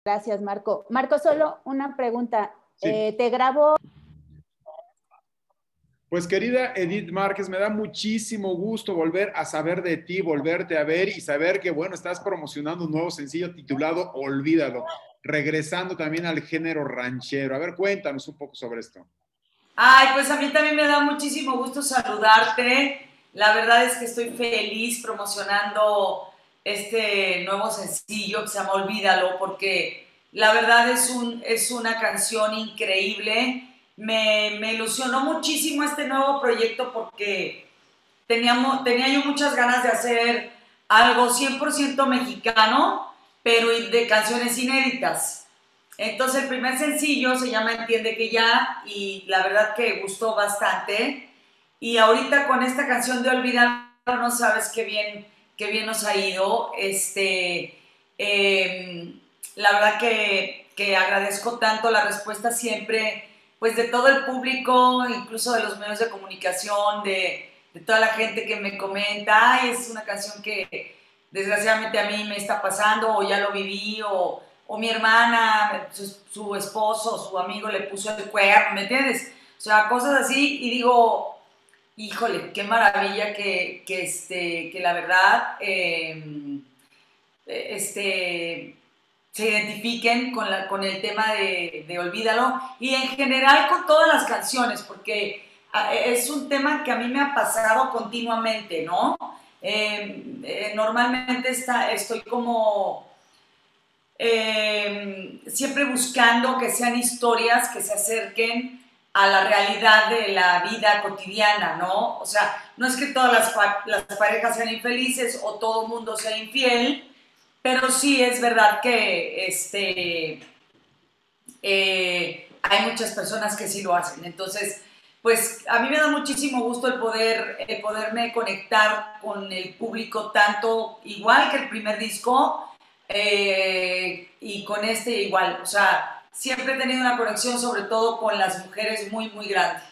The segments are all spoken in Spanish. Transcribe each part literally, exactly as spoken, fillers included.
Gracias, Marco. Marco, solo una pregunta. Sí. Eh, te grabo. Pues querida Edith Márquez, me da muchísimo gusto volver a saber de ti, volverte a ver y saber que, bueno, estás promocionando un nuevo sencillo titulado Olvídalo, regresando también al género ranchero. A ver, cuéntanos un poco sobre esto. Ay, pues a mí también me da muchísimo gusto saludarte. La verdad es que estoy feliz promocionando este nuevo sencillo que se llama Olvídalo, porque la verdad es, un, es una canción increíble. Me, me ilusionó muchísimo este nuevo proyecto porque teníamos, tenía yo muchas ganas de hacer algo cien por ciento mexicano, pero de canciones inéditas. Entonces el primer sencillo se llama Entiende que ya y la verdad que gustó bastante. Y ahorita con esta canción de Olvidar, no sabes qué bien, qué bien nos ha ido. Este, eh, la verdad que, que agradezco tanto la respuesta siempre, pues de todo el público, incluso de los medios de comunicación, de, de toda la gente que me comenta, ay, es una canción que desgraciadamente a mí me está pasando o ya lo viví o o mi hermana, su, su esposo, su amigo le puso el cuerno, ¿me entiendes? O sea, cosas así, y digo, híjole, qué maravilla que, que, este, que la verdad eh, este, se identifiquen con, la, con el tema de, de Olvídalo, y en general con todas las canciones, porque es un tema que a mí me ha pasado continuamente, ¿no? Eh, eh, normalmente está, estoy como eh, siempre buscando que sean historias que se acerquen a la realidad de la vida cotidiana, ¿no? O sea, no es que todas las, las parejas sean infelices o todo el mundo sea infiel, pero sí es verdad que este, eh, hay muchas personas que sí lo hacen. Entonces, pues a mí me da muchísimo gusto el poder el poderme conectar con el público tanto igual que el primer disco, eh, y con este igual, o sea, siempre he tenido una conexión sobre todo con las mujeres muy, muy grande.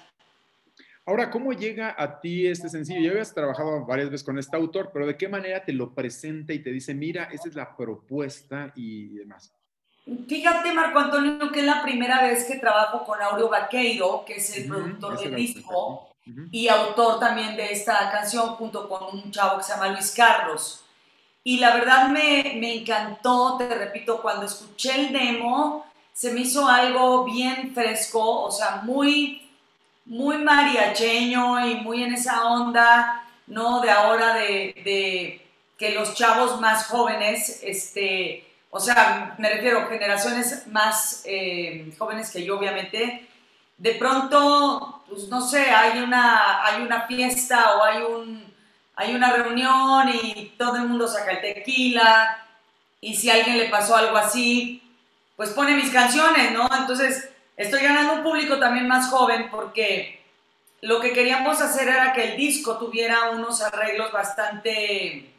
Ahora, ¿cómo llega a ti este sencillo? Ya habías trabajado varias veces con este autor, pero ¿de qué manera te lo presenta y te dice, mira, esta es la propuesta y demás? Fíjate, Marco Antonio, que es la primera vez que trabajo con Aureo Vaqueiro, que es Uh el -huh, productor ese del era lo que pensé. disco Uh -huh. y autor también de esta canción, junto con un chavo que se llama Luis Carlos. Y la verdad me, me encantó, te repito, cuando escuché el demo, se me hizo algo bien fresco, o sea, muy, muy mariacheño y muy en esa onda, ¿no? De ahora de, de que los chavos más jóvenes, este, o sea, me refiero a generaciones más eh, jóvenes que yo, obviamente, de pronto, pues no sé, hay una, hay una fiesta o hay, un, hay una reunión y todo el mundo saca el tequila y si a alguien le pasó algo así, pues pone mis canciones, ¿no? Entonces, estoy ganando un público también más joven porque lo que queríamos hacer era que el disco tuviera unos arreglos bastante,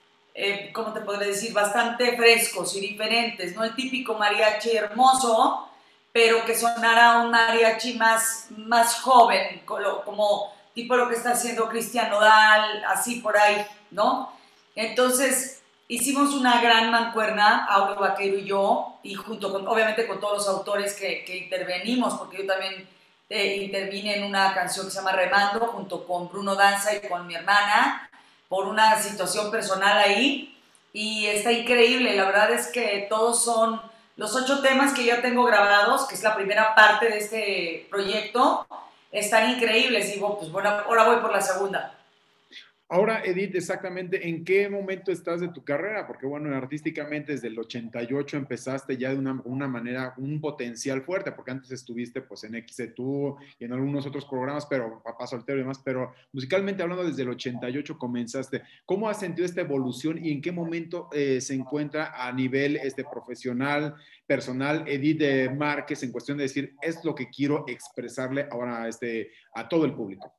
eh, ¿cómo te podría decir? Bastante frescos y diferentes, no el típico mariachi hermoso, pero que sonara un mariachi más, más joven, como, como tipo lo que está haciendo Cristian Nodal, así por ahí, ¿no? Entonces hicimos una gran mancuerna, Aureo Vaquero y yo, y junto con, obviamente con todos los autores que, que intervenimos, porque yo también eh, intervine en una canción que se llama Remando, junto con Bruno Danza y con mi hermana, por una situación personal ahí, y está increíble. La verdad es que todos son los ocho temas que ya tengo grabados, que es la primera parte de este proyecto, están increíbles, y pues bueno, ahora voy por la segunda. Ahora, Edith, exactamente, ¿en qué momento estás de tu carrera? Porque, bueno, artísticamente desde el ochenta y ocho empezaste ya de una, una manera, un potencial fuerte, porque antes estuviste pues en X E tú y en algunos otros programas, pero Papá Soltero y demás, pero musicalmente hablando desde el ochenta y ocho comenzaste. ¿Cómo has sentido esta evolución y en qué momento eh, se encuentra a nivel este, profesional, personal, Edith de Márquez, en cuestión de decir, es lo que quiero expresarle ahora a, este, a todo el público?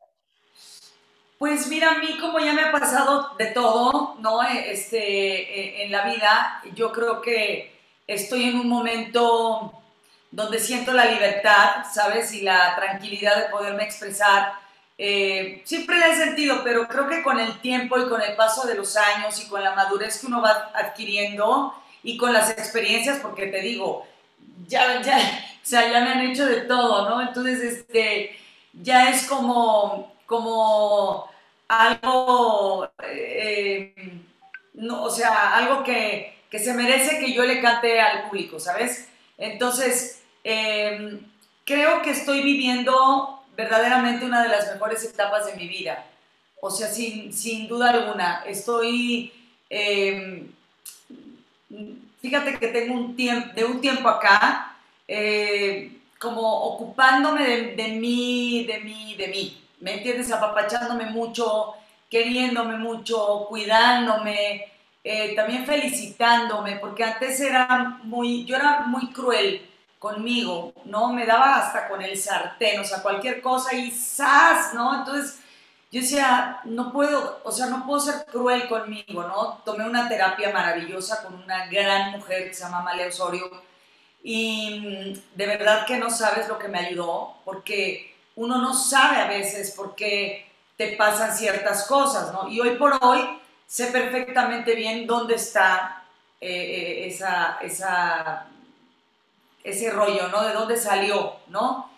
Pues mira, a mí como ya me ha pasado de todo, ¿no? Este, en la vida, yo creo que estoy en un momento donde siento la libertad, ¿sabes? Y la tranquilidad de poderme expresar. Eh, siempre la he sentido, pero creo que con el tiempo y con el paso de los años y con la madurez que uno va adquiriendo y con las experiencias, porque te digo, ya, ya, o sea, ya me han hecho de todo, ¿no? Entonces, este, ya es como, como algo, eh, no, o sea, algo que, que se merece que yo le cante al público, ¿sabes? Entonces, eh, creo que estoy viviendo verdaderamente una de las mejores etapas de mi vida. O sea, sin, sin duda alguna, estoy... Eh, fíjate que tengo un tiempo, de un tiempo acá, eh, como ocupándome de, de mí, de mí, de mí, ¿me entiendes? Apapachándome mucho, queriéndome mucho, cuidándome, eh, también felicitándome, porque antes era muy, yo era muy cruel conmigo, ¿no? Me daba hasta con el sartén, o sea, cualquier cosa y ¡zas!, ¿no? Entonces yo decía, no puedo, o sea, no puedo ser cruel conmigo, ¿no? Tomé una terapia maravillosa con una gran mujer que se llama Amalia Osorio y mm, de verdad que no sabes lo que me ayudó, porque uno no sabe a veces por qué te pasan ciertas cosas, ¿no? Y hoy por hoy sé perfectamente bien dónde está eh, esa, esa, ese rollo, ¿no? De dónde salió, ¿no?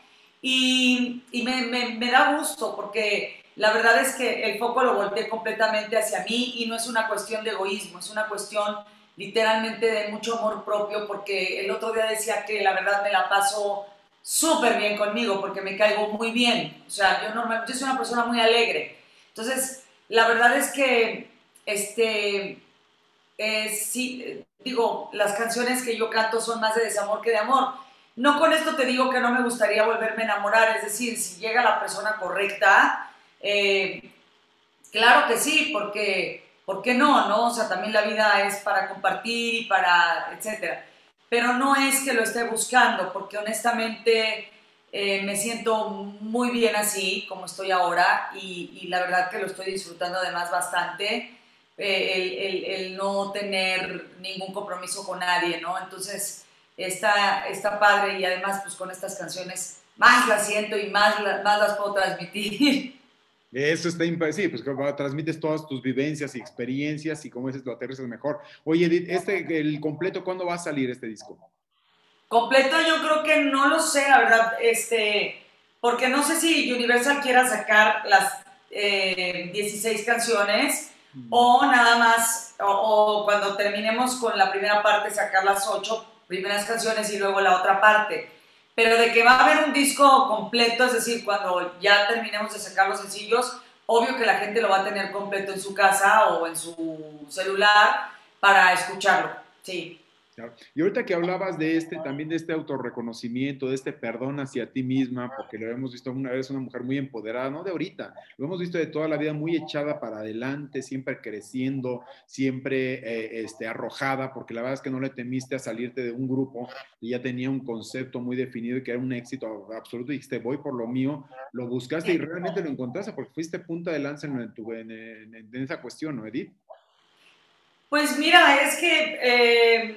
Y, y me, me, me da gusto porque la verdad es que el foco lo volteé completamente hacia mí y no es una cuestión de egoísmo, es una cuestión literalmente de mucho amor propio, porque el otro día decía que la verdad me la paso súper bien conmigo porque me caigo muy bien. O sea, yo, normal, yo soy una persona muy alegre. Entonces, la verdad es que este, eh, sí, eh, digo, las canciones que yo canto son más de desamor que de amor. No con esto te digo que no me gustaría volverme a enamorar, es decir, si llega la persona correcta, eh, claro que sí, porque, ¿por qué no, no? O sea, también la vida es para compartir y para, etcétera. Pero no es que lo esté buscando, porque honestamente eh, me siento muy bien así, como estoy ahora, y, y la verdad que lo estoy disfrutando además bastante, eh, el, el, el no tener ningún compromiso con nadie, ¿no? Entonces, está, está padre y además, pues con estas canciones más las siento y más, más las puedo transmitir. Eso está impresionante, sí, pues que transmites todas tus vivencias y experiencias y como dices, lo aterrizas mejor. Oye, Edith, este, el completo, ¿cuándo va a salir este disco? Completo yo creo que no lo sé, la verdad, este, porque no sé si Universal quiera sacar las eh, dieciséis canciones mm. o nada más, o, o cuando terminemos con la primera parte sacar las ocho primeras canciones y luego la otra parte. Pero de que va a haber un disco completo, es decir, cuando ya terminemos de sacar los sencillos, obvio que la gente lo va a tener completo en su casa o en su celular para escucharlo, sí. Claro. Y ahorita que hablabas de este, también de este autorreconocimiento, de este perdón hacia ti misma, porque lo hemos visto una vez una mujer muy empoderada, no de ahorita, lo hemos visto de toda la vida muy echada para adelante, siempre creciendo, siempre eh, este, arrojada, porque la verdad es que no le temiste a salirte de un grupo y ya tenía un concepto muy definido y que era un éxito absoluto y dijiste, voy por lo mío, lo buscaste y realmente lo encontraste porque fuiste punta de lanza en, tu, en, en, en esa cuestión, ¿no, Edith? Pues mira, es que eh,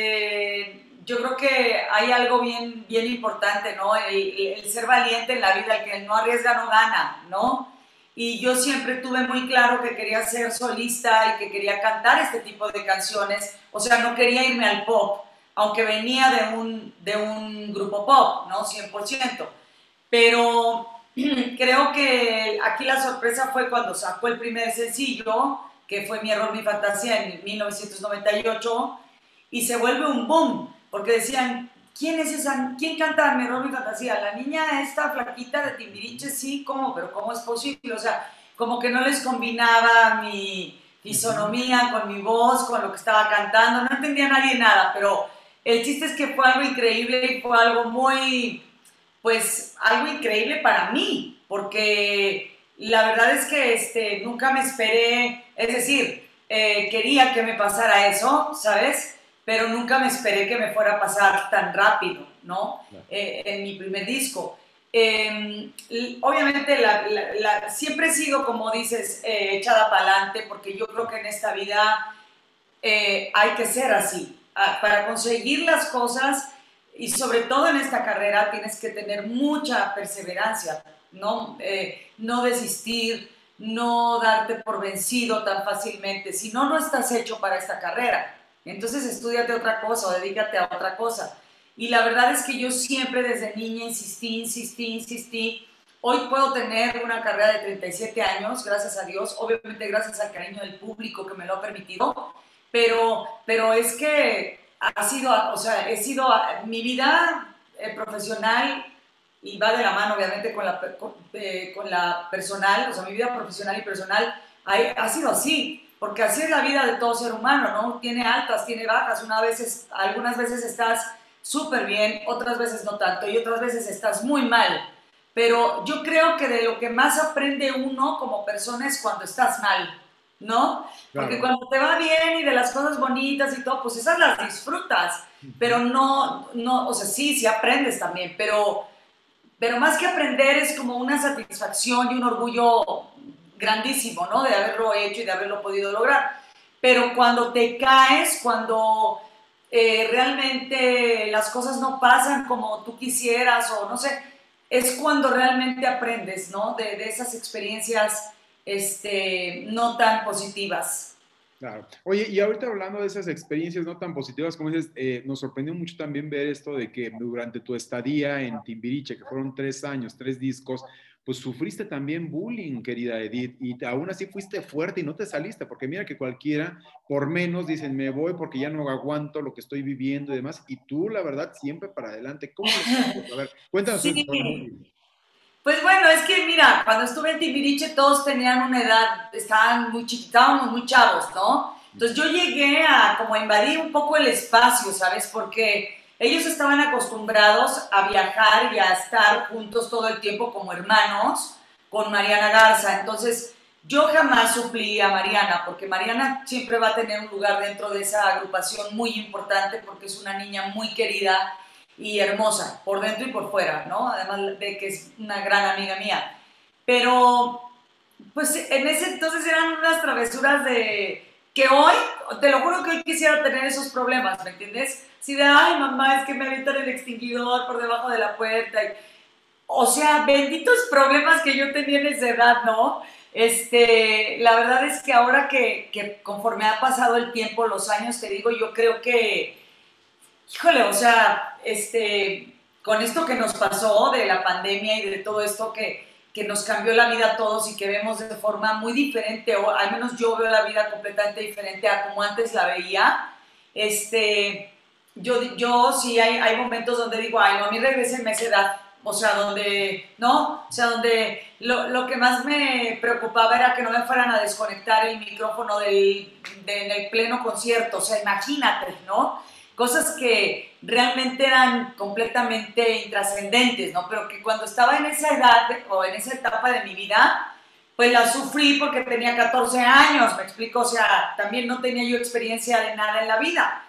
eh, yo creo que hay algo bien, bien importante, ¿no? El, el ser valiente en la vida, el que no arriesga no gana, ¿no? Y yo siempre tuve muy claro que quería ser solista y que quería cantar este tipo de canciones, o sea, no quería irme al pop, aunque venía de un, de un grupo pop, ¿no? cien por ciento. Pero creo que aquí la sorpresa fue cuando sacó el primer sencillo, que fue Mi Error, Mi Fantasía en mil novecientos noventa y ocho, y se vuelve un boom, porque decían, ¿quién es esa? ¿Quién canta Mi Error, Mi Fantasía? La niña esta flaquita de Timbiriche, sí, ¿cómo? Pero ¿cómo es posible? O sea, como que no les combinaba mi fisonomía con mi voz, con lo que estaba cantando, no entendía nadie nada, pero el chiste es que fue algo increíble y fue algo muy, pues, algo increíble para mí, porque la verdad es que este, nunca me esperé, es decir, eh, quería que me pasara eso, ¿sabes? Pero nunca me esperé que me fuera a pasar tan rápido, ¿no? Eh, en mi primer disco. Eh, obviamente la, la, la, siempre he sido, como dices, eh, echada para adelante, porque yo creo que en esta vida eh, hay que ser así. Para conseguir las cosas, y sobre todo en esta carrera, tienes que tener mucha perseverancia, ¿no? Eh, no desistir, no darte por vencido tan fácilmente, si no, no estás hecho para esta carrera, entonces estúdiate otra cosa o dedícate a otra cosa. Y la verdad es que yo siempre desde niña insistí, insistí, insistí. Hoy puedo tener una carrera de treinta y siete años, gracias a Dios, obviamente gracias al cariño del público que me lo ha permitido, pero, pero es que ha sido, o sea, he sido, mi vida eh, profesional, y va de la mano obviamente con la, con, eh, con la personal, o sea, mi vida profesional y personal ha, ha sido así, porque así es la vida de todo ser humano, ¿no? Tiene altas, tiene bajas, una vez, algunas veces estás súper bien, otras veces no tanto, y otras veces estás muy mal. Pero yo creo que de lo que más aprende uno como persona es cuando estás mal, ¿no? Porque Claro. cuando te va bien y de las cosas bonitas y todo, pues esas las disfrutas, pero no, no, o sea, sí, sí aprendes también, pero, pero más que aprender es como una satisfacción y un orgullo grandísimo, ¿no? De haberlo hecho y de haberlo podido lograr. Pero cuando te caes, cuando eh, realmente las cosas no pasan como tú quisieras o no sé, es cuando realmente aprendes, ¿no? De, de esas experiencias este, no tan positivas. Claro. Oye, y ahorita hablando de esas experiencias no tan positivas, como dices, eh, nos sorprendió mucho también ver esto de que durante tu estadía en Timbiriche, que fueron tres años, tres discos, pues sufriste también bullying, querida Edith, y aún así fuiste fuerte y no te saliste, porque mira que cualquiera, por menos, dicen, me voy porque ya no aguanto lo que estoy viviendo y demás, y tú, la verdad, siempre para adelante. ¿Cómo lo haces? A ver, cuéntanos eso del Sí, bullying. pues bueno, es que mira, cuando estuve en Timbiriche todos tenían una edad, estaban muy chiquitos, estábamos muy chavos, ¿no? Entonces yo llegué a como a invadir un poco el espacio, ¿sabes? Porque ellos estaban acostumbrados a viajar y a estar juntos todo el tiempo como hermanos con Mariana Garza. Entonces yo jamás suplí a Mariana, porque Mariana siempre va a tener un lugar dentro de esa agrupación muy importante porque es una niña muy querida y hermosa, por dentro y por fuera, ¿no? Además de que es una gran amiga mía. Pero, pues en ese entonces eran unas travesuras de que hoy, te lo juro que hoy quisiera tener esos problemas, ¿me entiendes? Si de, ay, mamá, es que me avientan el extinguidor por debajo de la puerta. Y, o sea, benditos problemas que yo tenía en esa edad, ¿no? Este, la verdad es que ahora que, que conforme ha pasado el tiempo, los años, te digo, yo creo que híjole, o sea, este, con esto que nos pasó de la pandemia y de todo esto que, que nos cambió la vida a todos y que vemos de forma muy diferente, o al menos yo veo la vida completamente diferente a como antes la veía, este, yo, yo sí hay, hay momentos donde digo, ay, no, a mí regrésenme a esa edad, o sea, donde, ¿no? O sea, donde lo, lo que más me preocupaba era que no me fueran a desconectar el micrófono del, de, en el pleno concierto, o sea, imagínate, ¿no? Cosas que realmente eran completamente intrascendentes, ¿no? Pero que cuando estaba en esa edad o en esa etapa de mi vida, pues la sufrí porque tenía catorce años, me explico, o sea, también no tenía yo experiencia de nada en la vida.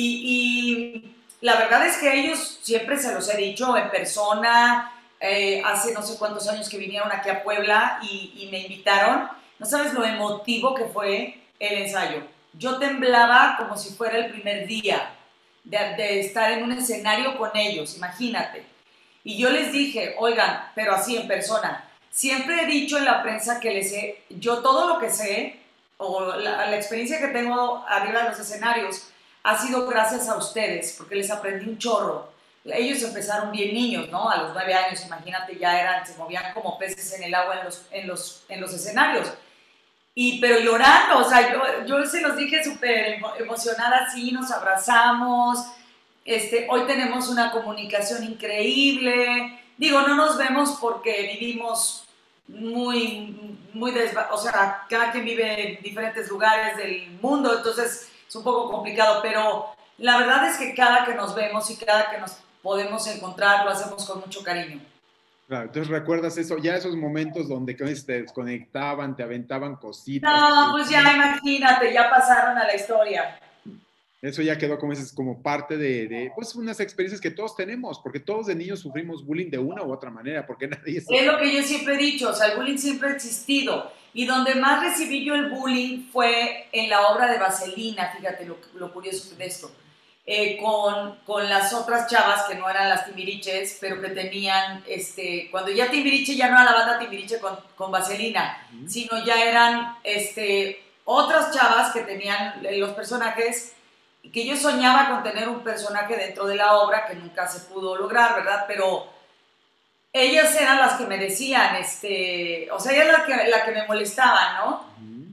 Y, y la verdad es que ellos siempre se los he dicho en persona, eh, hace no sé cuántos años que vinieron aquí a Puebla y, y me invitaron, no sabes lo emotivo que fue el ensayo. Yo temblaba como si fuera el primer día de, de estar en un escenario con ellos, imagínate. Y yo les dije, oigan, pero así en persona, siempre he dicho en la prensa que les sé, yo todo lo que sé, o la, la experiencia que tengo arriba de los escenarios, ha sido gracias a ustedes, porque les aprendí un chorro. Ellos empezaron bien niños, ¿no? A los nueve años, imagínate, ya eran, se movían como peces en el agua en los, en los, en los escenarios. Y, pero llorando, o sea, yo, yo se los dije súper emocionada, así, nos abrazamos, este, hoy tenemos una comunicación increíble, digo, no nos vemos porque vivimos muy, muy, desva o sea, cada quien vive en diferentes lugares del mundo, entonces es un poco complicado, pero la verdad es que cada que nos vemos y cada que nos podemos encontrar, lo hacemos con mucho cariño. Claro, entonces recuerdas eso, ya esos momentos donde te desconectaban, te aventaban cositas. No, pues ya imagínate, ya pasaron a la historia. Eso ya quedó como, es, como parte de, de, pues, unas experiencias que todos tenemos, porque todos de niños sufrimos bullying de una u otra manera, porque nadie se... Es lo que yo siempre he dicho, o sea, el bullying siempre ha existido. Y donde más recibí yo el bullying fue en la obra de Vaselina, fíjate lo, lo curioso de esto, eh, con, con las otras chavas que no eran las Timbiriches, pero que tenían, este, cuando ya Timbiriche ya no era la banda Timbiriche con, con Vaselina, uh-huh. sino ya eran este, otras chavas que tenían los personajes que yo soñaba con tener un personaje dentro de la obra que nunca se pudo lograr, ¿verdad? Pero ellas eran las que me decían, este, o sea, ellas la que, la que me molestaban, ¿no? Uh-huh.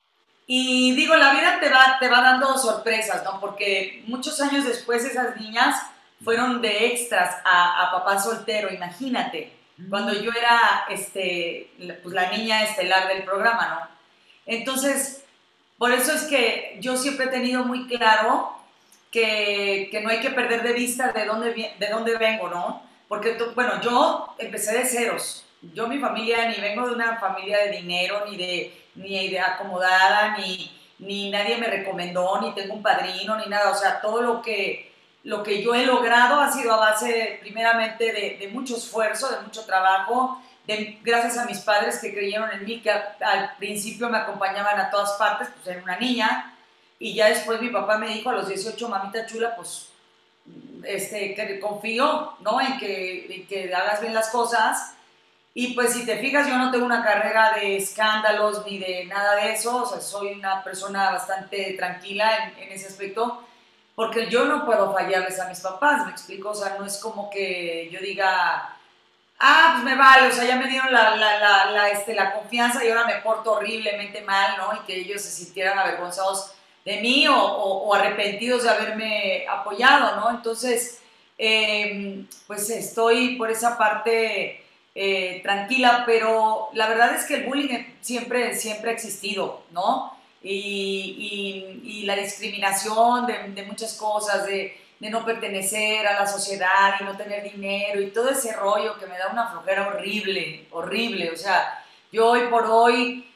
Y digo, la vida te va, te va dando sorpresas, ¿no? Porque muchos años después esas niñas fueron de extras a, a Papá Soltero, imagínate, uh-huh. Cuando yo era este, pues, la niña estelar del programa, ¿no? Entonces, por eso es que yo siempre he tenido muy claro que, que no hay que perder de vista de dónde, de dónde vengo, ¿no? Porque, bueno, yo empecé de ceros. Yo, mi familia, ni vengo de una familia de dinero, ni de, ni de acomodada, ni, ni nadie me recomendó, ni tengo un padrino, ni nada. O sea, todo lo que, lo que yo he logrado ha sido a base, primeramente, de, de mucho esfuerzo, de mucho trabajo, de, gracias a mis padres que creyeron en mí, que a, al principio me acompañaban a todas partes, pues era una niña. Y ya después mi papá me dijo a los dieciocho, mamita chula, pues... Este, que confío, ¿no? En que, en que hagas bien las cosas. Y pues si te fijas, yo no tengo una carrera de escándalos ni de nada de eso. O sea, soy una persona bastante tranquila en, en ese aspecto, porque yo no puedo fallarles a mis papás, ¿me explico? O sea, no es como que yo diga, ah, pues me vale, o sea, ya me dieron la, la, la, la, este, la confianza y ahora me porto horriblemente mal, ¿no? Y que ellos se sintieran avergonzados de mí o, o, o arrepentidos de haberme apoyado, ¿no? Entonces, eh, pues estoy por esa parte eh, tranquila, pero la verdad es que el bullying siempre, siempre ha existido, ¿no? Y, y, y la discriminación de, de muchas cosas, de, de no pertenecer a la sociedad y no tener dinero y todo ese rollo que me da una flojera horrible, horrible. O sea, yo hoy por hoy...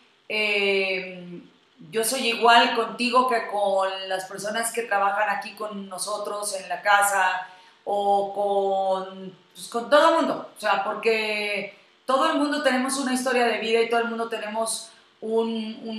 Eh, yo soy igual contigo que con las personas que trabajan aquí con nosotros en la casa o con, pues, con todo el mundo, o sea, porque todo el mundo tenemos una historia de vida y todo el mundo tenemos un,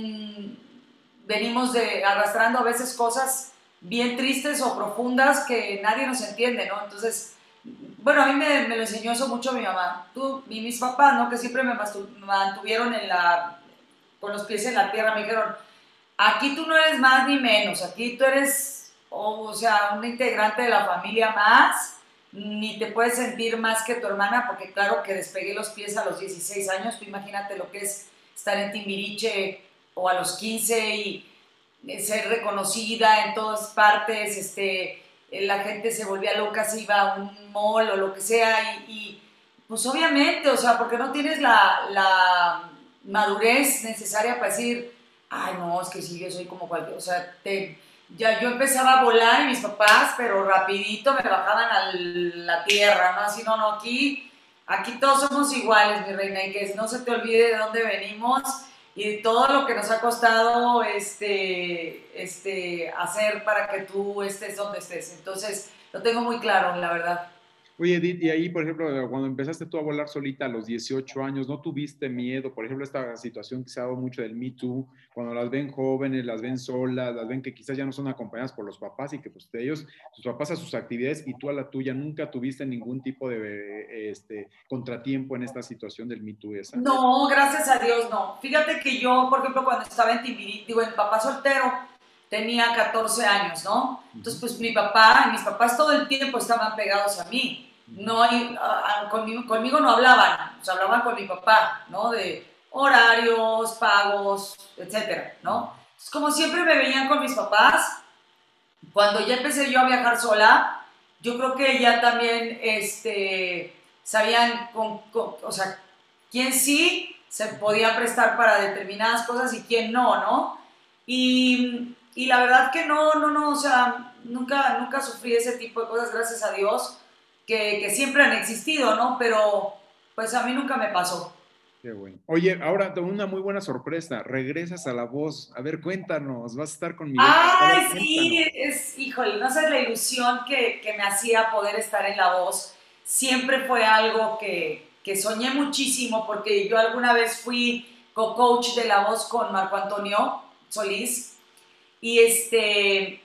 un venimos de, arrastrando a veces cosas bien tristes o profundas que nadie nos entiende, ¿no? Entonces, bueno, a mí me, me lo enseñó eso mucho mi mamá, tú y mis papás, ¿no? Que siempre me mantuvieron en la, con los pies en la tierra, me dijeron, aquí tú no eres más ni menos, aquí tú eres, o, o sea, un integrante de la familia más, ni te puedes sentir más que tu hermana, porque claro que despegué los pies a los dieciséis años, tú imagínate lo que es estar en Timbiriche o a los quince y ser reconocida en todas partes, este, la gente se volvía loca, se iba a un mall o lo que sea, y, y pues obviamente, o sea, porque no tienes la, la madurez necesaria para decir, ay, no, es que sí, yo soy como cualquier, o sea, te, ya yo empezaba a volar y mis papás, pero rapidito me bajaban a la tierra, ¿no? Así, no, no, aquí, aquí todos somos iguales, mi reina, y que no se te olvide de dónde venimos y todo lo que nos ha costado este, este, hacer para que tú estés donde estés. Entonces, lo tengo muy claro, la verdad. Oye, Edith, y ahí, por ejemplo, cuando empezaste tú a volar solita a los dieciocho años, ¿no tuviste miedo? Por ejemplo, esta situación que se ha dado mucho del Me Too, cuando las ven jóvenes, las ven solas, las ven que quizás ya no son acompañadas por los papás y que pues de ellos, sus papás a sus actividades y tú a la tuya, ¿nunca tuviste ningún tipo de este, contratiempo en esta situación del Me Too esa? No, gracias a Dios, no. Fíjate que yo, por ejemplo, cuando estaba en Timbiriche, digo, en Papá Soltero, tenía catorce años, ¿no? Entonces, pues mi papá y mis papás todo el tiempo estaban pegados a mí. No hay, a, a, conmigo, conmigo no hablaban, o sea, hablaban con mi papá, ¿no? De horarios, pagos, etcétera, ¿no? Entonces, como siempre me veían con mis papás, cuando ya empecé yo a viajar sola, yo creo que ya también, este, sabían, con, con, o sea, quién sí se podía prestar para determinadas cosas y quién no, ¿no? Y, y la verdad que no, no, no, o sea, nunca, nunca sufrí ese tipo de cosas, gracias a Dios. Que, que siempre han existido, ¿no? Pero pues a mí nunca me pasó. Qué bueno. Oye, ahora tengo una muy buena sorpresa. Regresas a La Voz. A ver, cuéntanos. Vas a estar con Miguel. ¡Ay, ver, sí! Es, híjole, no sé la ilusión que, que me hacía poder estar en La Voz. Siempre fue algo que, que soñé muchísimo porque yo alguna vez fui co-coach de La Voz con Marco Antonio Solís y este...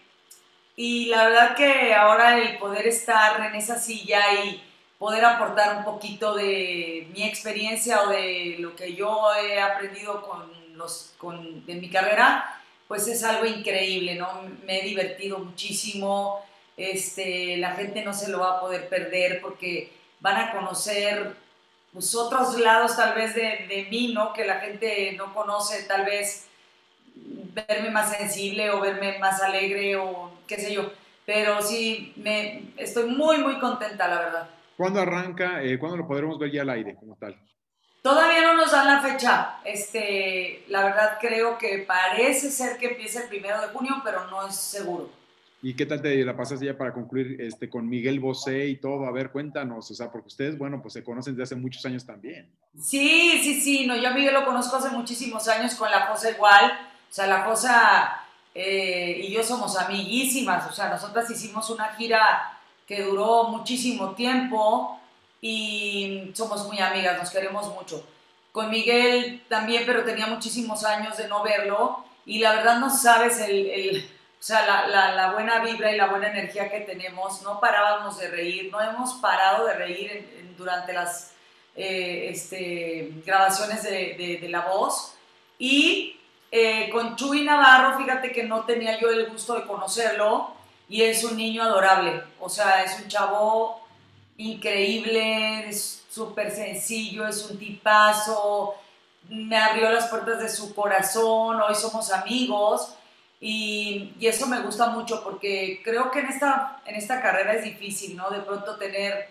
Y la verdad que ahora el poder estar en esa silla y poder aportar un poquito de mi experiencia o de lo que yo he aprendido con los, con, en mi carrera, pues es algo increíble, ¿no? Me he divertido muchísimo, este, la gente no se lo va a poder perder porque van a conocer pues, otros lados tal vez de, de mí, ¿no? Que la gente no conoce, tal vez verme más sensible o verme más alegre o qué sé yo. Pero sí, me, estoy muy, muy contenta, la verdad. ¿Cuándo arranca? Eh, ¿Cuándo lo podremos ver ya al aire como tal? Todavía no nos dan la fecha. Este, la verdad creo que parece ser que empieza el primero de junio, pero no es seguro. ¿Y qué tal te la pasas ya para concluir este, con Miguel Bosé y todo? A ver, cuéntanos, o sea, porque ustedes, bueno, pues se conocen desde hace muchos años también. Sí, sí, sí, no, yo a Miguel lo conozco hace muchísimos años con la Josa igual. O sea, la Josa eh, y yo somos amiguísimas. O sea, nosotras hicimos una gira que duró muchísimo tiempo y somos muy amigas, nos queremos mucho. Con Miguel también, pero tenía muchísimos años de no verlo y la verdad no sabes el, el o sea, la, la, la, buena vibra y la buena energía que tenemos. No parábamos de reír, no hemos parado de reír en, en, durante las eh, este, grabaciones de, de, de La Voz. Y eh, con Chuy Navarro, fíjate que no tenía yo el gusto de conocerlo y es un niño adorable. O sea, es un chavo increíble, es súper sencillo, es un tipazo, me abrió las puertas de su corazón, hoy somos amigos y, y eso me gusta mucho porque creo que en esta, en esta carrera es difícil, ¿no? De pronto tener,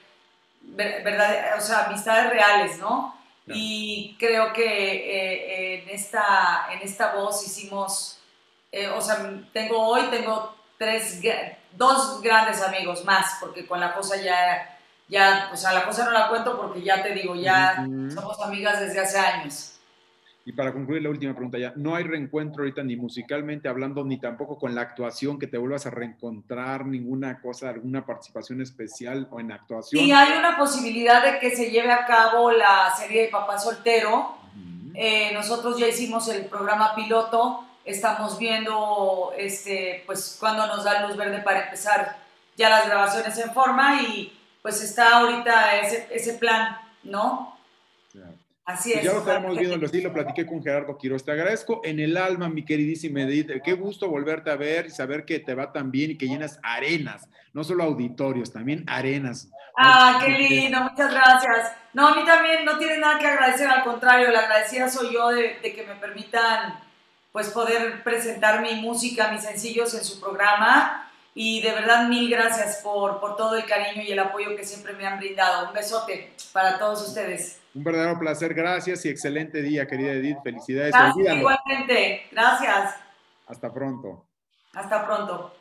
verdad, o sea, amistades reales, ¿no? Claro. Y creo que eh, en, esta, en esta voz hicimos, eh, o sea, tengo hoy, tengo tres, dos grandes amigos más, porque con la cosa ya ya, o sea, la cosa no la cuento porque ya te digo, ya uh-huh. somos amigas desde hace años. Y para concluir la última pregunta ya, no hay reencuentro ahorita ni musicalmente hablando, ni tampoco con la actuación, que te vuelvas a reencontrar, ninguna cosa, alguna participación especial o en actuación. Sí, hay una posibilidad de que se lleve a cabo la serie de Papá Soltero. Uh-huh. eh, nosotros ya hicimos el programa piloto, estamos viendo este, pues, cuándo nos da luz verde para empezar ya las grabaciones en forma y pues está ahorita ese, ese plan, ¿no? Claro. Así pues es. Ya lo estaremos viendo, sí, lo platiqué con Gerardo Quiroz. Te agradezco en el alma, mi queridísima Edith. Qué gusto volverte a ver y saber que te va tan bien y que llenas arenas, no solo auditorios, también arenas. Ah, qué lindo, muchas gracias. No, a mí también no tiene nada que agradecer, al contrario, la agradecida soy yo de, de que me permitan pues poder presentar mi música, mis sencillos en su programa. Y de verdad, mil gracias por, por todo el cariño y el apoyo que siempre me han brindado. Un besote para todos ustedes. Un verdadero placer. Gracias y excelente día, querida Edith. Felicidades. Gracias, igualmente. Gracias. Hasta pronto. Hasta pronto.